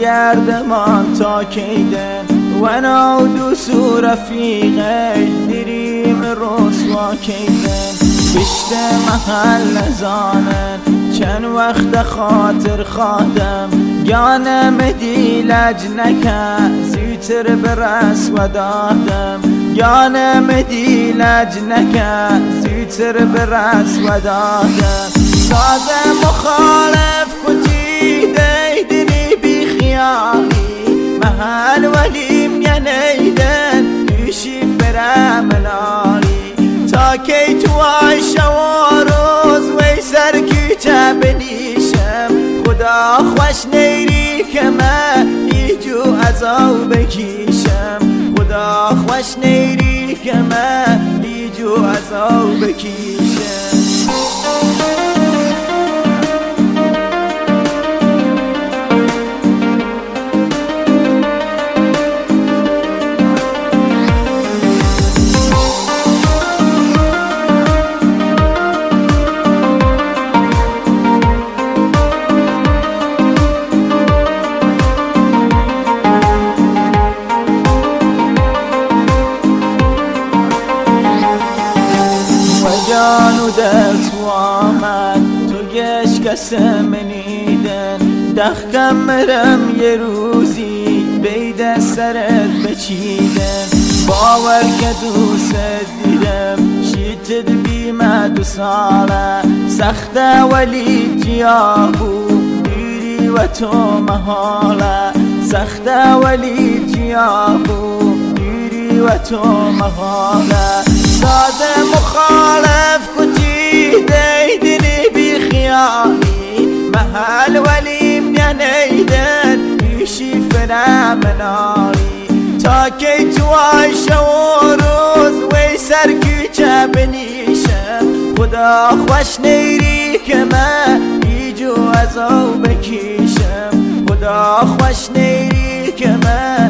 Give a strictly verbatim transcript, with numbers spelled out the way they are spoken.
گردمان تا کیدن و نودوس و رفیقه دریم رسوا کیدن بشت محل زانن چند وقت خاطر خادم گانم دی لجنکه زیتر برس و دادم گانم دی لجنکه زیتر برس و دادم ساز مخالف کتی دیدنی بی خیالی محل ولیم یا نیدن بیشی فرمنالی تا کی تو عایشه و روز وی سرکی چه بنیشم خدا خوش نیری که من ایجو عذاب بکیشم خدا خوش نیری که من ایجو عذاب بکیشم جانو در تو آمد تو گش کسم منیدن دخکم مرم یه روزی بید سرت بچیدن باور که دوست دیدم شیتت بیمه دو ساله سخته ولی جیابو دیری و تو محاله سخته ولی جیابو دیری و تو محاله ساز مخالف کتی دیدنی بی خیالی محل ولیم یا نیدن بیشی فرمنالی تا کی تو عایشه و روز وی سرکی چه بنیشم خدا خوش نیری که من ایجو عذاب بکیشم خدا خوش نیری که من